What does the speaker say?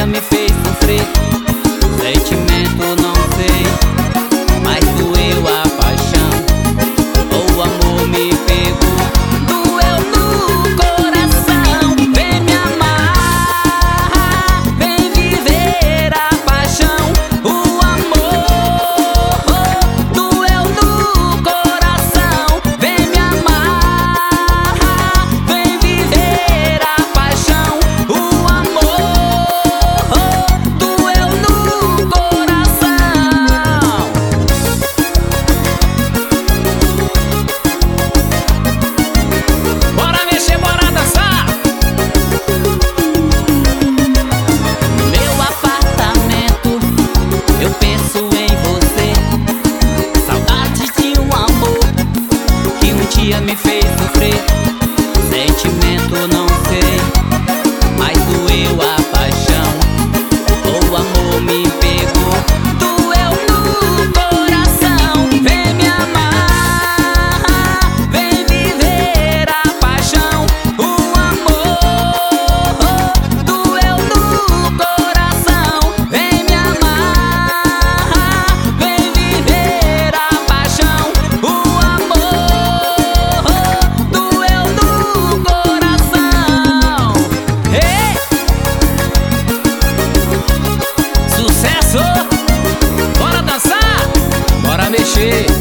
dia me fez sofrer. Sentimento não sei, mas doeu a paixão. O amor me pegou, doeu no coração. Vem me amar, vem viver a paixão. O amor doeu no coração. Vem me amar, vem viver a paixão. O amor doeu no coração. Bora mexer, bora dançar. No meu apartamento eu penso em você. Saudade de um amor que um dia me fez sofrer. Sentimento não sei, mas doeu a paixão. O amor me pegou, doeu no coração. Vem me amar, vem viver a paixão. O amor doeu no coração. Vem me amar, vem viver a paixão. O amor doeu no coração. Ei! Sucesso! Bora dançar! Bora mexer!